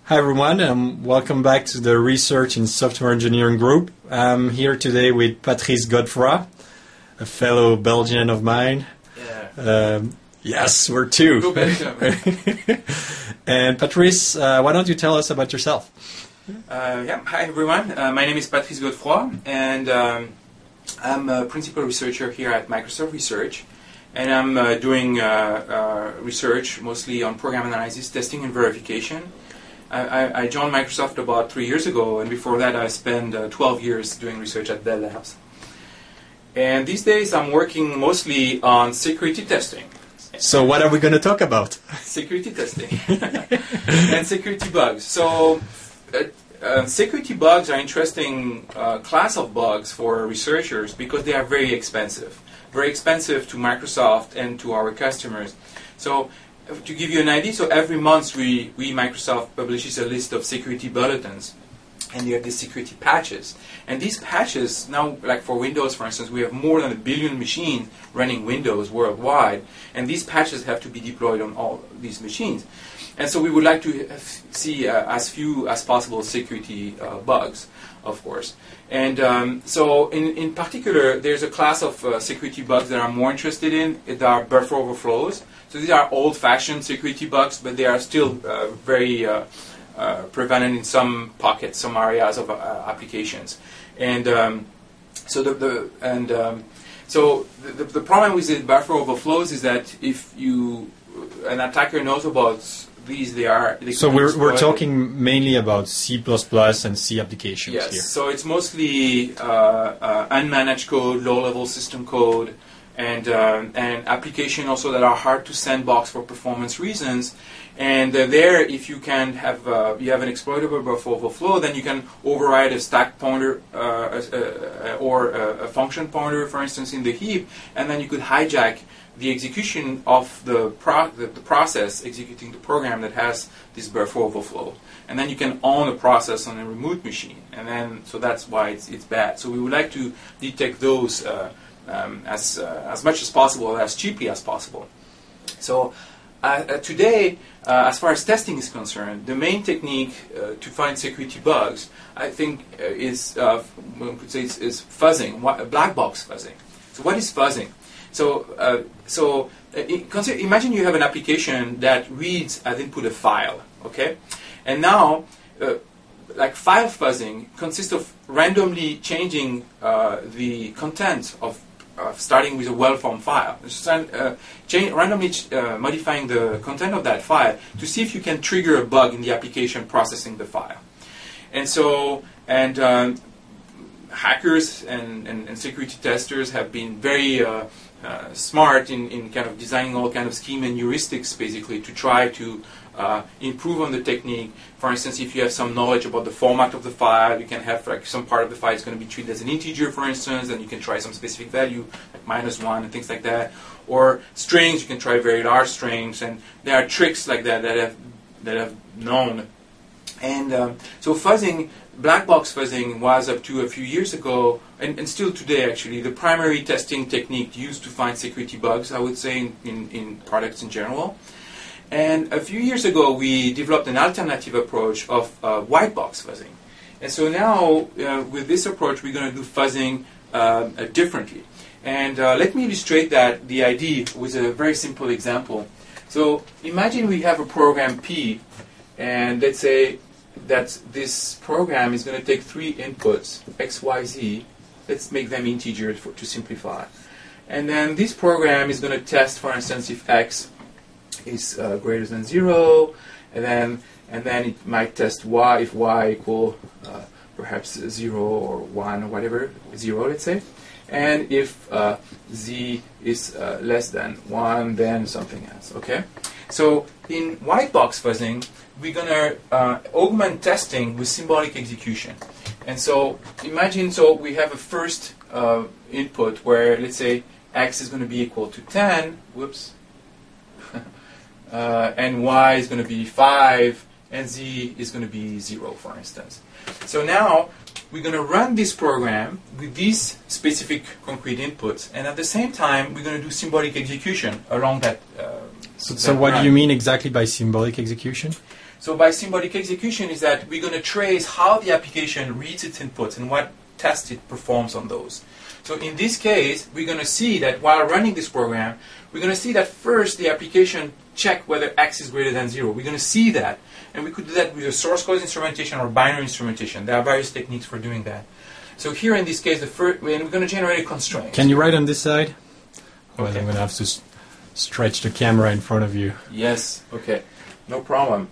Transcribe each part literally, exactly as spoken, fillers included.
Hi everyone, um, welcome back to the Research in Software Engineering group. I'm here today with Patrice Godefroy, a fellow Belgian of mine. Yeah. Um, yes, we're two. Go Belgium. And Patrice, uh, why don't you tell us about yourself? Uh, yeah. Hi everyone, uh, my name is Patrice Godefroy, and um, I'm a principal researcher here at Microsoft Research. And I'm uh, doing uh, uh, research mostly on program analysis, testing, and verification. I, I joined Microsoft about three years ago, and before that I spent uh, twelve years doing research at Bell Labs. And these days I'm working mostly on security testing. So what are we going to talk about? Security testing and security bugs. So uh, uh, security bugs are interesting uh, class of bugs for researchers because they are very expensive. Very expensive to Microsoft and to our customers. So to give you an idea, so every month we, we Microsoft publishes a list of security bulletins, and you have these security patches. And these patches, now like for Windows for instance, we have more than a billion machines running Windows worldwide, and these patches have to be deployed on all these machines. And so we would like to see uh, as few as possible security uh, bugs, of course. And um, so in, in particular, there's a class of uh, security bugs that I'm more interested in. They are buffer overflows. So these are old-fashioned security bugs, but they are still uh, very uh, uh, prevalent in some pockets, some areas of uh, applications. And um, so the, the and um, so the, the problem with the buffer overflows is that if you an attacker knows about these, they are. They so we're we're talking mainly about C plus plus and C applications yes, here. So it's mostly uh, uh, unmanaged code, low-level system code, and um, and application also that are hard to sandbox for performance reasons. And uh, there, if you can have uh, you have an exploitable buffer overflow, then you can override a stack pointer uh, uh, uh, or a, a function pointer, for instance, in the heap, and then you could hijack the execution of the, pro the, the process executing the program that has this buffer overflow. And then you can own a process on a remote machine. And then, so that's why it's, it's bad. So we would like to detect those uh, um, as, uh, as much as possible, as cheaply as possible. So uh, uh, today, uh, as far as testing is concerned, the main technique uh, to find security bugs, I think, uh, is, uh, one could say, is, is fuzzing, what, black box fuzzing. So what is fuzzing? So, uh, so uh, consider, imagine you have an application that reads as input a file, okay? And now, uh, like file fuzzing consists of randomly changing uh, the content of, uh, starting with a well-formed file. Uh, change, randomly ch uh, modifying the content of that file to see if you can trigger a bug in the application processing the file. And so, and um, hackers and, and, and security testers have been very uh, Uh, smart in, in kind of designing all kind of scheme and heuristics basically to try to uh, improve on the technique. For instance, if you have some knowledge about the format of the file, you can have like some part of the file is going to be treated as an integer, for instance, and you can try some specific value like minus one and things like that. Or strings, you can try very large strings, and there are tricks like that that have that have known. And um, so fuzzing, black box fuzzing was up to a few years ago, and, and still today actually, the primary testing technique used to find security bugs, I would say, in, in, in products in general. And a few years ago, we developed an alternative approach of uh, white box fuzzing. And so now, uh, with this approach, we're going to do fuzzing uh, uh, differently. And uh, let me illustrate that, the idea, with a very simple example. So imagine we have a program P, and let's say that this program is going to take three inputs, x, y, z. Let's make them integers for, to simplify. And then this program is going to test, for instance, if x is uh, greater than zero, and then and then it might test y if y equal uh, perhaps zero or one or whatever, zero, let's say. And if uh, z is uh, less than one, then something else. Okay. So in white box fuzzing, we're going to uh, augment testing with symbolic execution. And so imagine, so we have a first uh, input where, let's say, x is going to be equal to ten, whoops, uh, and y is going to be five, and z is going to be zero, for instance. So now we're going to run this program with these specific concrete inputs, and at the same time, we're going to do symbolic execution along that. Uh, so, so what do you mean exactly by symbolic execution? So by symbolic execution is that we're going to trace how the application reads its inputs and what tests it performs on those. So in this case, we're going to see that while running this program, we're going to see that first the application check whether x is greater than zero. We're going to see that. And we could do that with a source code instrumentation or binary instrumentation. There are various techniques for doing that. So here in this case, the first, we're going to generate a constraint. Can you write on this side? Well, Okay. I'm going to have to s- stretch the camera in front of you. Yes, okay, no problem.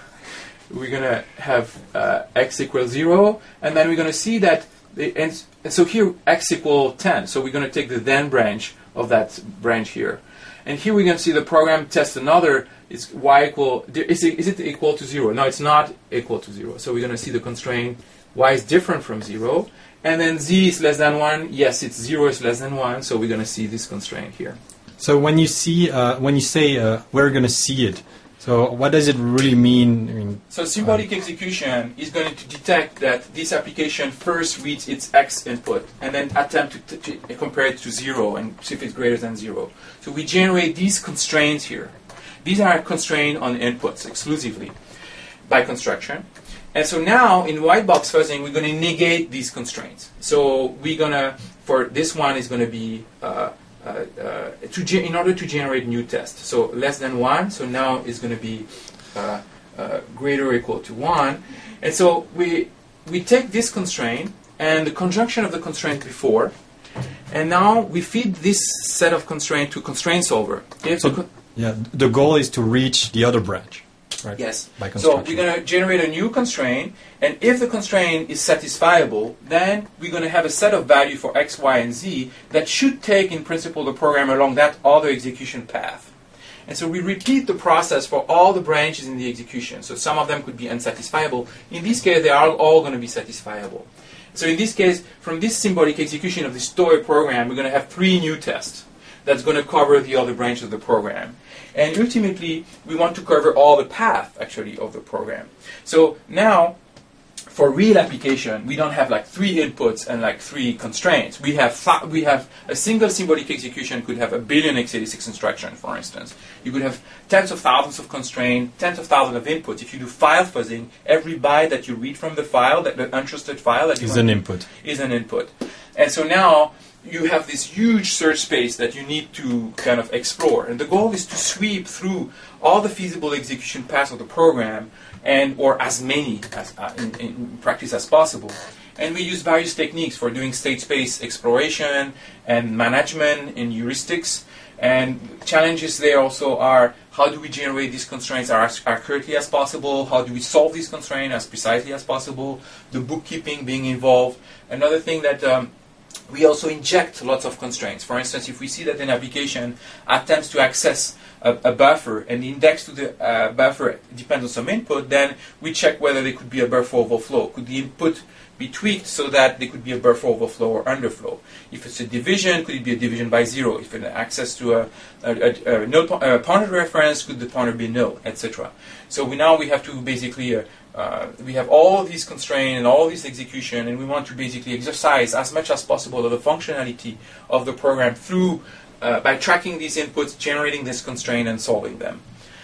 We're going to have uh, x equals zero, and then we're going to see that, the, and, and so here x equals ten, so we're going to take the then branch of that branch here. And here we're going to see the program test another, is y equal, is it, is it equal to zero? No, it's not equal to zero. So we're going to see the constraint y is different from zero. And then z is less than one, yes, it's zero is less than one, so we're going to see this constraint here. So when you see, uh, when you say uh, we're going to see it, so what does it really mean? I mean, So symbolic execution is going to detect that this application first reads its x input and then attempt to, to, to compare it to zero and see if it's greater than zero. So we generate these constraints here. These are constrained on inputs exclusively by construction. And so now in white box fuzzing, we're going to negate these constraints. So we're going to, for this one is going to be uh, uh, uh, to ge- in order to generate new tests. So less than one, so now it's going to be uh, uh, greater or equal to one. And so we we take this constraint and the conjunction of the constraint before, and now we feed this set of constraint to constraint solver. If So- the con- yeah, the goal is to reach the other branch, right? Yes. By So construction. we're going to generate a new constraint, and if the constraint is satisfiable, then we're going to have a set of value for x, y, and z that should take, in principle, the program along that other execution path. And so we repeat the process for all the branches in the execution. So some of them could be unsatisfiable. In this case, they are all going to be satisfiable. So in this case, from this symbolic execution of this toy program, we're going to have three new tests that's going to cover the other branches of the program. And ultimately, we want to cover all the path, actually, of the program. So now, for real application, we don't have like three inputs and like three constraints. We have fa- we have a single symbolic execution could have a billion x eighty-six instructions, for instance. You could have tens of thousands of constraints, tens of thousands of inputs. If you do file fuzzing, every byte that you read from the file, that the untrusted file that you Is want an to- input. is an input. And so now you have this huge search space that you need to kind of explore. And the goal is to sweep through all the feasible execution paths of the program, and or as many as, uh, in, in practice as possible. And we use various techniques for doing state space exploration and management and heuristics. And challenges there also are, how do we generate these constraints as accurately as possible? How do we solve these constraints as precisely as possible? The bookkeeping being involved. Another thing that um, we also inject lots of constraints. For instance, if we see that an application attempts to access a, a buffer and the index to the uh, buffer depends on some input, then we check whether there could be a buffer overflow. Could the input be tweaked so that there could be a buffer overflow or underflow? If it's a division, could it be a division by zero? If an access to a, a, a, a, null po- a pointer reference, could the pointer be null, et cetera. So we now we have to basically uh, uh, we have all these constraints and all this execution, and we want to basically exercise as much as possible of the functionality of the program through uh, by tracking these inputs, generating this constraint, and solving them.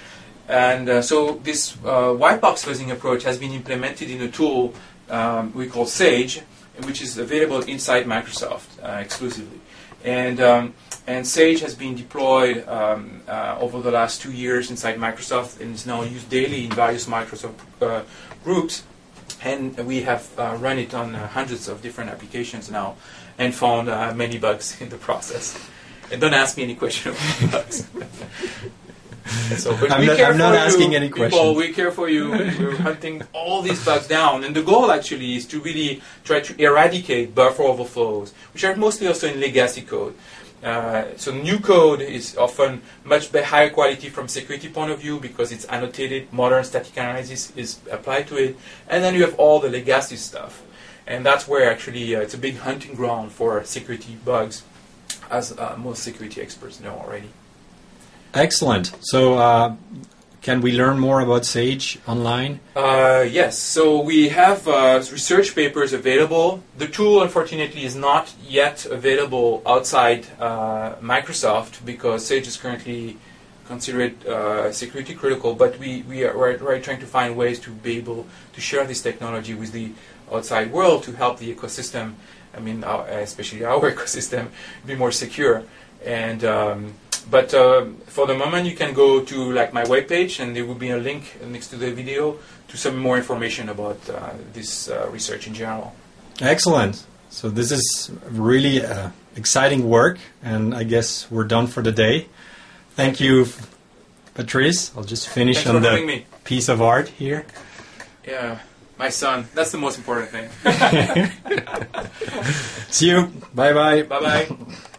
And uh, so this uh, white box fuzzing approach has been implemented in a tool um, we call Sage, which is available inside Microsoft uh, exclusively. And um, and Sage has been deployed um, uh, over the last two years inside Microsoft and is now used daily in various Microsoft uh, groups. And we have uh, run it on uh, hundreds of different applications now and found uh, many bugs in the process. And don't ask me any questions about bugs. So, but I'm we not- care I'm not for asking you, any people, questions. we care for you. We're hunting all these bugs down. And the goal actually is to really try to eradicate buffer overflows, which are mostly also in legacy code. Uh, so new code is often much be- higher quality from security point of view because it's annotated, modern static analysis is applied to it. And then you have all the legacy stuff. And that's where actually uh, it's a big hunting ground for security bugs, as uh, most security experts know already. Excellent. So, uh, can we learn more about Sage online? Uh, yes, so we have uh, research papers available. The tool, unfortunately, is not yet available outside uh, Microsoft because Sage is currently consider it uh, security critical, but we, we are we're, we're trying to find ways to be able to share this technology with the outside world to help the ecosystem, I mean, uh, especially our ecosystem, be more secure. And um, but uh, for the moment, you can go to like my webpage, and there will be a link next to the video to some more information about uh, this uh, research in general. Excellent. So this is really uh, exciting work, and I guess we're done for the day. Thank you, Patrice. I'll just finish Thanks on for the having me. piece of art here. Yeah, my son. That's the most important thing. See you. Bye-bye. Bye-bye.